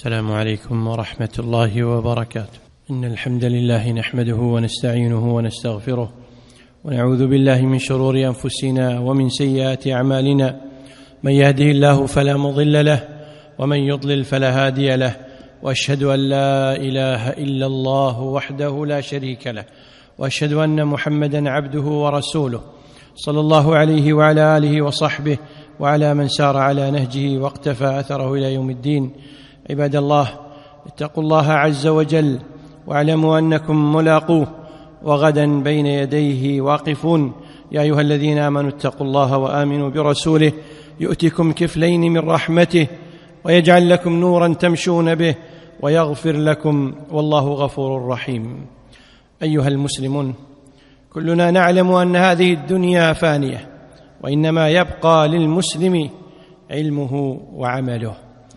السلام عليكم ورحمة الله وبركاته. إن الحمد لله نحمده ونستعينه ونستغفره ونعوذ بالله من شرور أنفسنا ومن سيئات أعمالنا، من يهده الله فلا مضل له ومن يضلل فلا هادي له، وأشهد أن لا إله إلا الله وحده لا شريك له، وأشهد أن محمدًا عبده ورسوله صلى الله عليه وعلى آله وصحبه وعلى من سار على نهجه واقتفى أثره إلى يوم الدين. عباد الله، اتقوا الله عز وجل واعلموا أنكم ملاقوه وغدا بين يديه واقفون. يا أيها الذين آمنوا اتقوا الله وآمنوا برسوله يؤتكم كفلين من رحمته ويجعل لكم نورا تمشون به ويغفر لكم والله غفور رحيم. أيها المسلمون، كلنا نعلم أن هذه الدنيا فانية، وإنما يبقى للمسلم علمه وعمله،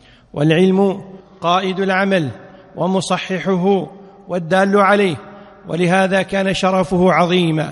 والعلم قائد العمل ومصححه والدال عليه، ولهذا كان شرفه عظيما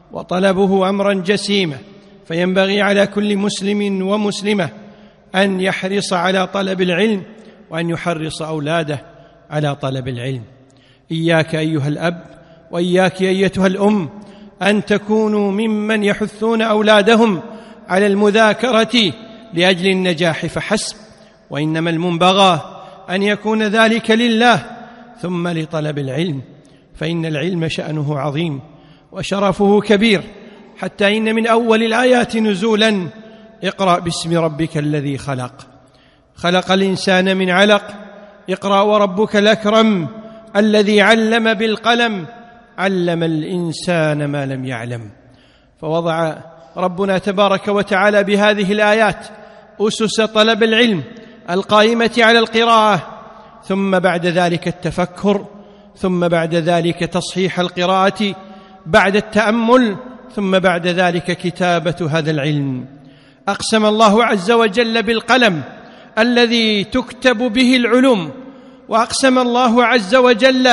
وطلبه أمرا جسيما. فينبغي على كل مسلم ومسلمة أن يحرص على طلب العلم وأن يحرص أولاده على طلب العلم. إياك أيها الأب وإياك أيتها الأم أن تكونوا ممن يحثون أولادهم على المذاكرة لأجل النجاح فحسب، وإنما المنبغى أن يكون ذلك لله ثم لطلب العلم، فإن العلم شأنه عظيم وشرفه كبير، حتى إن من أول الآيات نزولا: اقرأ باسم ربك الذي خلق، خلق الإنسان من علق، اقرأ وربك الأكرم الذي علم بالقلم، علم الإنسان ما لم يعلم. فوضع ربنا تبارك وتعالى بهذه الآيات أسس طلب العلم القائمة على القراءة، ثم بعد ذلك التفكر، ثم بعد ذلك تصحيح القراءة بعد التأمل، ثم بعد ذلك كتابة هذا العلم. أقسم الله عز وجل بالقلم الذي تكتب به العلوم، وأقسم الله عز وجل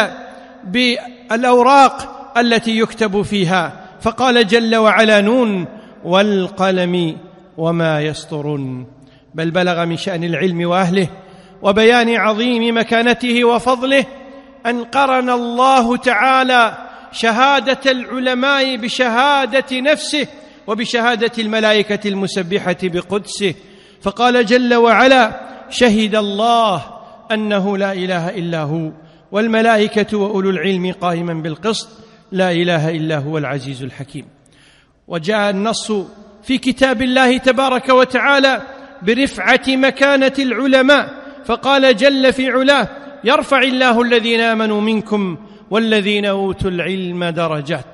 بالأوراق التي يكتب فيها، فقال جل وعلا: نون والقلم وما يسطرون. بل بلغ من شأن العلم وأهله وبيان عظيم مكانته وفضله أن قرن الله تعالى شهادة العلماء بشهادة نفسه وبشهادة الملائكة المسبحة بقدسه، فقال جل وعلا: شهد الله أنه لا إله إلا هو والملائكة وأولو العلم قائما بالقسط لا إله إلا هو العزيز الحكيم. وجاء النص في كتاب الله تبارك وتعالى برفعة مكانة العلماء، فقال جل في علاه: يرفع الله الذين آمنوا منكم والذين أوتوا العلم درجات.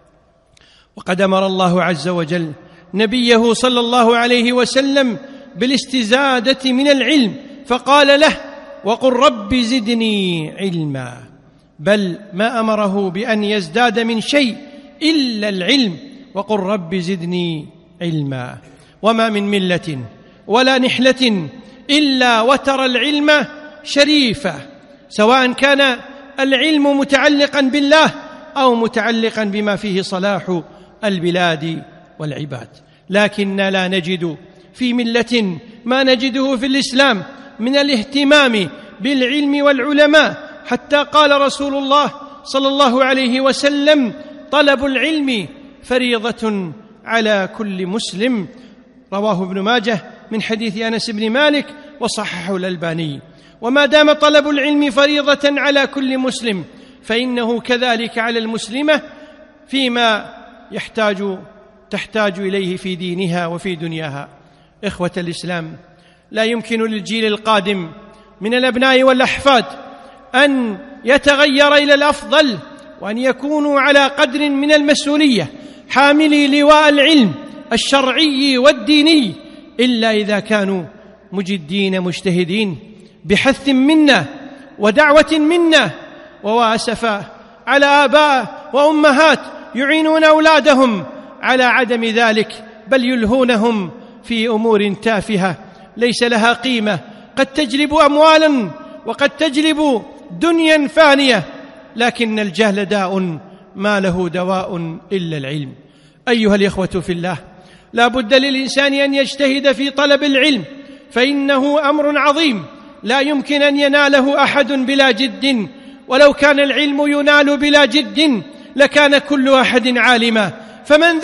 وقد أمر الله عز وجل نبيه صلى الله عليه وسلم بالاستزادة من العلم، فقال له: وقل رب زدني علما. بل ما أمره بأن يزداد من شيء إلا العلم، وقل رب زدني علما. وما من ملة ولا نحلة إلا وترى العلم شريفا، سواء كان العلم متعلقا بالله أو متعلقا بما فيه صلاح البلاد والعباد. لكن لا نجد في ملة ما نجده في الإسلام من الاهتمام بالعلم والعلماء، حتى قال رسول الله صلى الله عليه وسلم: طلب العلم فريضة على كل مسلم. رواه ابن ماجه من حديث أنس بن مالك وصححه الألباني. وما دام طلب العلم فريضة على كل مسلم، فإنه كذلك على المسلمة فيما تحتاج إليه في دينها وفي دنياها. إخوة الإسلام، لا يمكن للجيل القادم من الأبناء والأحفاد أن يتغير إلى الأفضل وأن يكونوا على قدر من المسؤولية حاملي لواء العلم الشرعي والديني إلا إذا كانوا مجدين مجتهدين بحث منا ودعوة منا. وأسفا على آباء وأمهات يعينون أولادهم على عدم ذلك، بل يلهونهم في أمور تافهة ليس لها قيمة، قد تجلب أموالا وقد تجلب دنيا فانية، لكن الجهل داء ما له دواء إلا العلم. أيها الإخوة في الله، لا بد للإنسان أن يجتهد في طلب العلم، فإنه أمر عظيم لا يمكن أن يناله أحد بلا جد، ولو كان العلم ينال بلا جد لكان كل أحد عالما، فمن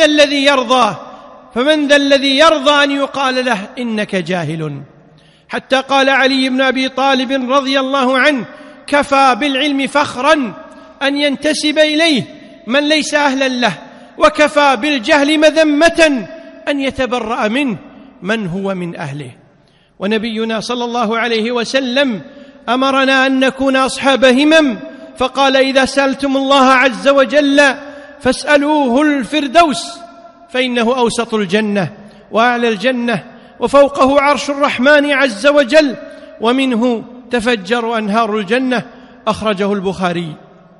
ذا الذي يرضى أن يقال له إنك جاهل؟ حتى قال علي بن أبي طالب رضي الله عنه: كفى بالعلم فخرا أن ينتسب إليه من ليس أهلا له، وكفى بالجهل مذمة أن يتبرأ منه من هو من أهله. ونبينا صلى الله عليه وسلم أمرنا أن نكون أصحاب همم، فقال: إذا سألتم الله عز وجل فاسألوه الفردوس، فإنه أوسط الجنة وأعلى الجنة، وفوقه عرش الرحمن عز وجل، ومنه تفجر أنهار الجنة. أخرجه البخاري.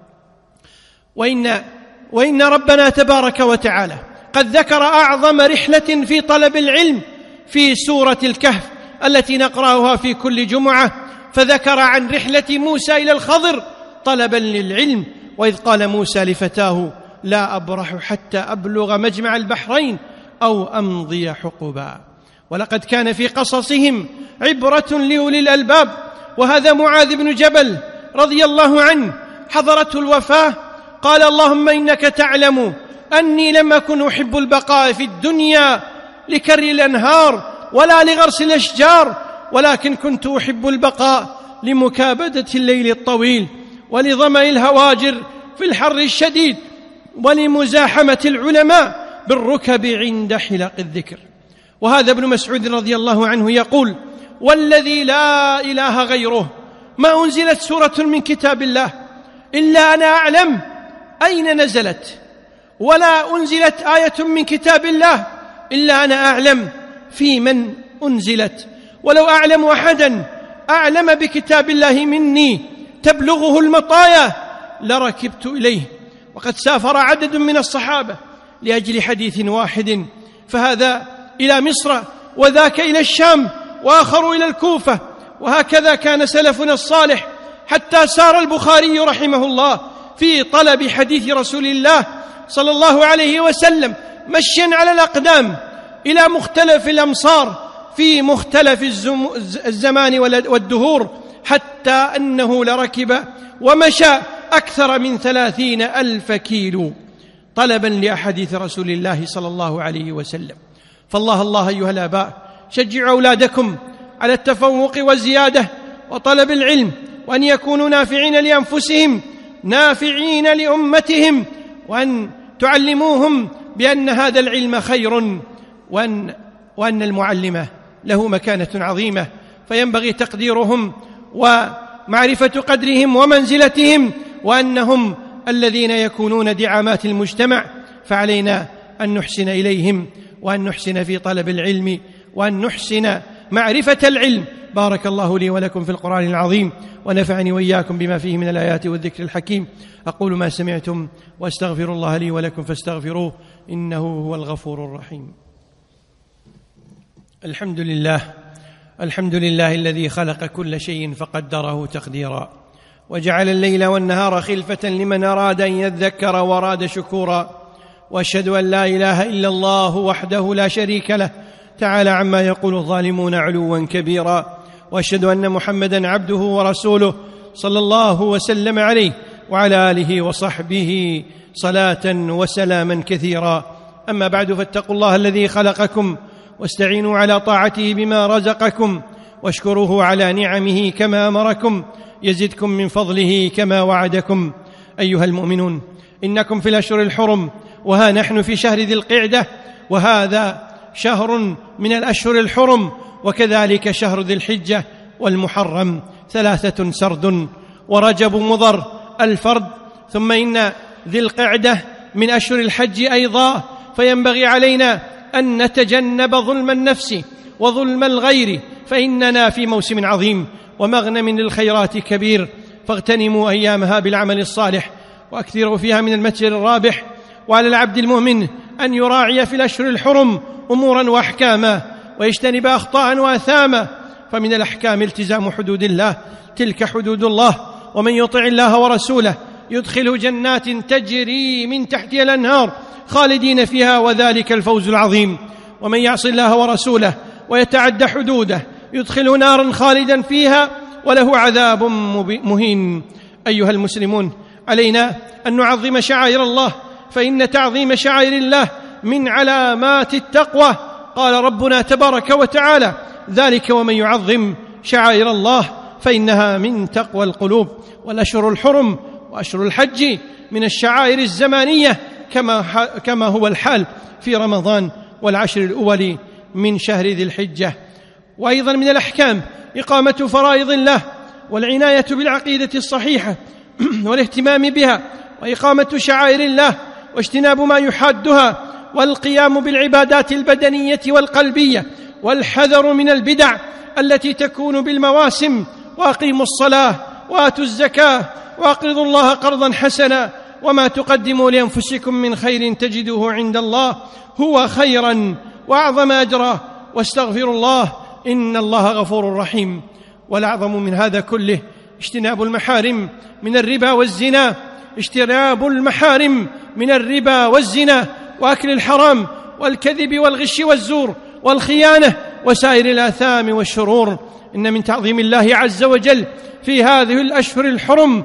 وإن ربنا تبارك وتعالى قد ذكر أعظم رحلة في طلب العلم في سورة الكهف التي نقرأها في كل جمعة، فذكر عن رحلة موسى إلى الخضر طلبا للعلم، وإذ قال موسى لفتاه: لا أبرح حتى أبلغ مجمع البحرين أو أمضي حقبا. ولقد كان في قصصهم عبرة لأولي الألباب. وهذا معاذ بن جبل رضي الله عنه حضرته الوفاة، قال: اللهم إنك تعلم أني لم أكن أحب البقاء في الدنيا لكري الأنهار ولا لغرس الأشجار، ولكن كنت أحب البقاء لمكابدة الليل الطويل ولظمأ الهواجر في الحر الشديد ولمزاحمة العلماء بالركب عند حلق الذكر. وهذا ابن مسعود رضي الله عنه يقول: والذي لا إله غيره ما أنزلت سورة من كتاب الله إلا أنا أعلم أين نزلت، ولا أنزلت آية من كتاب الله إلا أنا أعلم في من أنزلت، ولو أعلم أحدا أعلم بكتاب الله مني تبلغه المطايا لركبت إليه. وقد سافر عدد من الصحابة لأجل حديث واحد، فهذا إلى مصر وذاك إلى الشام وآخر إلى الكوفة، وهكذا كان سلفنا الصالح، حتى سار البخاري رحمه الله في طلب حديث رسول الله صلى الله عليه وسلم مشيا على الأقدام إلى مختلف الأمصار في مختلف الزمان والدهور، حتى أنه لركب ومشى أكثر من 30,000 كيلو طلبا لأحاديث رسول الله صلى الله عليه وسلم. فالله أيها الآباء، شجعوا أولادكم على التفوق والزيادة وطلب العلم، وأن يكونوا نافعين لأنفسهم نافعين لأمتهم، وأن تعلموهم بأن هذا العلم خير، وأن المعلم له مكانة عظيمة، فينبغي تقديرهم ومعرفة قدرهم ومنزلتهم، وأنهم الذين يكونون دعامات المجتمع، فعلينا أن نحسن إليهم، وأن نحسن في طلب العلم، وأن نحسن معرفة العلم. بارك الله لي ولكم في القرآن العظيم، ونفعني وإياكم بما فيه من الآيات والذكر الحكيم. أقول ما سمعتم وأستغفر الله لي ولكم فاستغفروه إنه هو الغفور الرحيم. الحمد لله الذي خلق كل شيء فقدره تقديرا، وجعل الليل والنهار خلفة لمن أراد أن يذكر وأراد شكورا. وأشهد أن لا إله إلا الله وحده لا شريك له تعالى عما يقول الظالمون علوا كبيرا. وأشهد أن محمدًا عبده ورسوله صلى الله وسلم عليه وعلى آله وصحبه صلاة وسلاما كثيرا. أما بعد، فاتقوا الله الذي خلقكم، واستعينوا على طاعته بما رزقكم، واشكروه على نعمه كما أمركم، يزدكم من فضله كما وعدكم. أيها المؤمنون، إنكم في الأشهر الحرم، وها نحن في شهر ذي القعدة، وهذا شهر من الأشهر الحرم، وكذلك شهر ذي الحجة والمحرم 3 سرد، ورجب مضر الفرد، ثم إن ذي القعدة من أشهر الحج أيضا، فينبغي علينا أن نتجنب ظلم النفس وظلم الغير، فإننا في موسم عظيم ومغنم للخيرات كبير، فاغتنموا أيامها بالعمل الصالح، وأكثروا فيها من المتجر الرابح. وعلى العبد المؤمن أن يراعي في الأشهر الحرم أمورا وأحكاما، ويجتنب أخطاء وآثاما، فمن الأحكام التزام حدود الله، تلك حدود الله. ومن يطع الله ورسوله يدخله جنات تجري من تحتها الأنهار خالدين فيها، وذلك الفوز العظيم. ومن يعص الله ورسوله ويتعد حدوده يدخله نارا خالدا فيها، وله عذاب مهين. أيها المسلمون، علينا أن نعظم شعائر الله، فإن تعظيم شعائر الله من علامات التقوى. قال ربنا تبارك وتعالى: ذلك ومن يعظم شعائر الله فإنها من تقوى القلوب. والأشهر الحرم وأشهر الحج من الشعائر الزمانية كما هو الحال في رمضان والعشر الأول من شهر ذي الحجة. وأيضا من الأحكام إقامة فرائض الله والعناية بالعقيدة الصحيحة والاهتمام بها، وإقامة شعائر الله واجتناب ما يحادها، والقيام بالعبادات البدنية والقلبية، والحذر من البدع التي تكون بالمواسم. وأقيموا الصلاة وآتوا الزكاة وأقرضوا الله قرضا حسنا، وما تقدموا لأنفسكم من خير تجدوه عند الله هو خيرا وأعظم أجرا، واستغفروا الله إن الله غفور رحيم. والأعظم من هذا كله اجتناب المحارم من الربا والزنا، اجتناب المحارم من الربا والزنا وأكل الحرام والكذب والغش والزور والخيانة وسائر الآثام والشرور. إن من تعظيم الله عز وجل في هذه الأشهر الحرم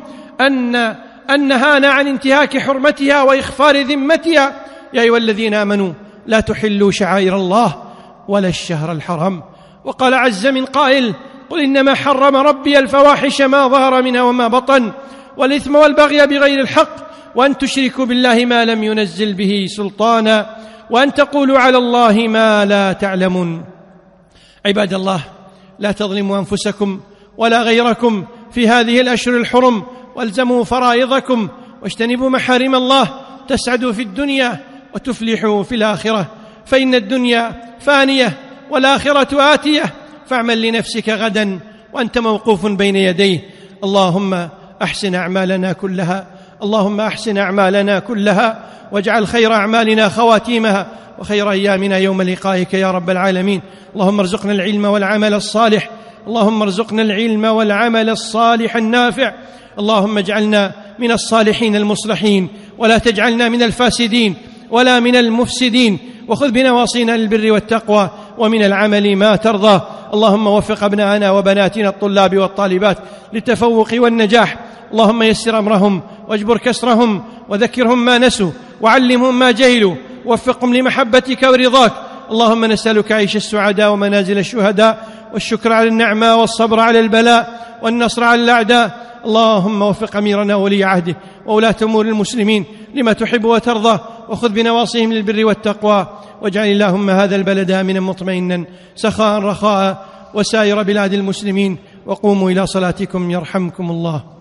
أن نهانا عن انتهاك حرمتها وإخفار ذمتها. يا أيها الذين آمنوا لا تحلوا شعائر الله ولا الشهر الحرام. وقال عز من قائل: قل إنما حرم ربي الفواحش ما ظهر منها وما بطن والإثم والبغي بغير الحق وأن تشركوا بالله ما لم ينزل به سلطانا وأن تقولوا على الله ما لا تعلمون. عباد الله، لا تظلموا أنفسكم ولا غيركم في هذه الأشهر الحرم، والزموا فرائضكم واجتنبوا محارم الله، تسعدوا في الدنيا وتفلحوا في الآخرة، فإن الدنيا فانية والآخرة آتية، فاعمل لنفسك غدا وأنت موقوف بين يديه. اللهم أحسن أعمالنا كلها، اللهم أحسن أعمالنا كلها، واجعل خير أعمالنا خواتيمها، وخير أيامنا يوم لقائك يا رب العالمين. اللهم ارزقنا العلم والعمل الصالح، اللهم ارزقنا العلم والعمل الصالح النافع. اللهم اجعلنا من الصالحين المصلحين، ولا تجعلنا من الفاسدين ولا من المفسدين، وخذ بنواصينا للبر والتقوى ومن العمل ما ترضى. اللهم وفق أبناءنا وبناتنا الطلاب والطالبات للتفوق والنجاح، اللهم يسر أمرهم واجبر كسرهم وذكرهم ما نسوا وعلمهم ما جهلوا، وفقهم لمحبتك ورضاك. اللهم نسألك عيش السعداء ومنازل الشهداء، والشكر على النعمة والصبر على البلاء والنصر على الأعداء. اللهم وفق أميرنا ولي عهده وولاة أمور المسلمين لما تحب وترضى، وخذ بنواصيهم للبر والتقوى، واجعل اللهم هذا البلد آمنا مطمئنا سخاء رخاء وسائر بلاد المسلمين. وقوموا إلى صلاتكم يرحمكم الله.